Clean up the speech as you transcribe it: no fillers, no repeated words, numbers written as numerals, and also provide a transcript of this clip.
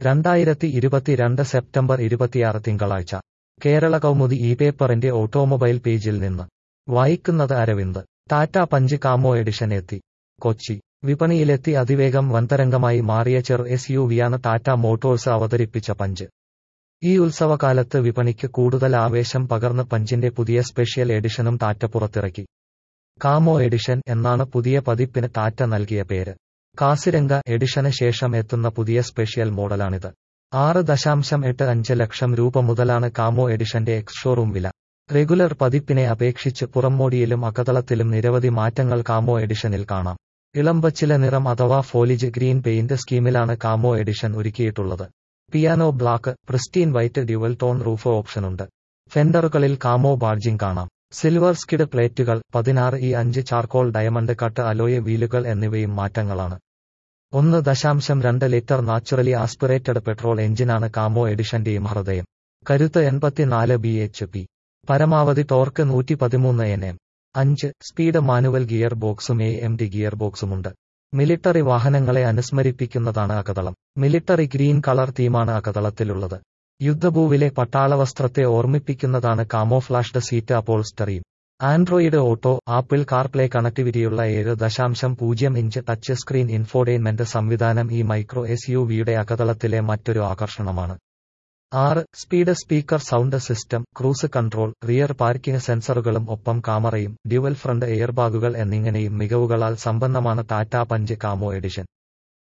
2022 September 26 തിങ്കളാഴ്ച കേരള കൗമുദി പേപ്പറിന്റെ automobile പേജിൽ നിന്ന് വായിക്കുന്നത് Aravind. Tata Punch camo edition എത്തി. കൊച്ചി വിപണിയിലെത്തി അതിവേഗം വൻതരംഗമായി മാറിയ ചെറു SUVയാണ് ടാറ്റ മോട്ടോഴ്സ് അവതരിപ്പിച്ച പഞ്ച്. ഈ ഉത്സവകാലത്ത് വിപണിക്ക് കൂടുതൽ ആവേശം പകർന്ന് പഞ്ചിന്റെ പുതിയ സ്പെഷ്യൽ എഡിഷനും ടാറ്റ പുറത്തിറക്കി. കാമോ എഡിഷൻ എന്നാണ് പുതിയ പതിപ്പിന് ടാറ്റ നൽകിയ പേര്. കാസിരംഗ എഡിഷന് ശേഷം എത്തുന്ന പുതിയ സ്പെഷ്യൽ മോഡലാണിത്. 6.85 ലക്ഷം രൂപ മുതലാണ് കാമോ എഡിഷന്റെ എക്സ് ഷോറൂം വില. റെഗുലർ പതിപ്പിനെ അപേക്ഷിച്ച് പുറംമോടിയിലും അകതളത്തിലും നിരവധി മാറ്റങ്ങൾ കാമോ എഡിഷനിൽ കാണാം. ഇളംപച്ചില നിറം അഥവാ ഫോലിജ് ഗ്രീൻ പെയിന്റ് സ്കീമിലാണ് കാമോ എഡിഷൻ ഒരുക്കിയിട്ടുള്ളത്. Piano black, pristine white dual tone roof ഓപ്ഷനുണ്ട്. ഫെൻഡറുകളിൽ കാമോ ബാഡ്ജിംഗ് കാണാം. സിൽവർ സ്കിഡ് പ്ലേറ്റുകൾ, 16E5 charcoal diamond cut alloy വീലുകൾ എന്നിവയും മാറ്റങ്ങളാണ്. 1.2 ലിറ്റർ നാച്ചുറലി ആസ്പിറേറ്റഡ് പെട്രോൾ എഞ്ചിനാണ് കാമോ എഡിഷന്റെയും ഹൃദയം. കരുത്ത് 84 bhp. പരമാവധി torque 113 Nm. 5 speed manual gear ബോക്സും AMD ഗിയർ ബോക്സുമുണ്ട്. മിലിട്ടറി വാഹനങ്ങളെ അനുസ്മരിപ്പിക്കുന്നതാണ് അകതളം. മിലിട്ടറി ഗ്രീൻ കളർ തീമാണ് അകതളത്തിലുള്ളത്. യുദ്ധഭൂവിലെ പട്ടാളവസ്ത്രത്തെ ഓർമ്മിപ്പിക്കുന്നതാണ് കാമോഫ്ലാഷ്ഡ് സീറ്റ് അപ്പോൾസ്റ്ററിയും. ആൻഡ്രോയിഡ് ഓട്ടോ, ആപ്പിൾ കാർപ്ലേ കണക്ടിവിറ്റിയുള്ള 7.0 ഇഞ്ച് ടച്ച് സ്ക്രീൻ ഇൻഫോർടൈൻമെന്റ് സംവിധാനം ഈ മൈക്രോ SUVയുടെ അകതളത്തിലെ മറ്റൊരു ആകർഷണമാണ്. 6 speed speaker sound system, cruise control, rear parking സെൻസറുകളും ഒപ്പം കാമറയും, ഡ്യുവൽ ഫ്രണ്ട് എയർബാഗുകൾ എന്നിങ്ങനെയും മികവുകളാൽ സമ്പന്നമാണ് ടാറ്റ പഞ്ച് കാമോ എഡിഷൻ.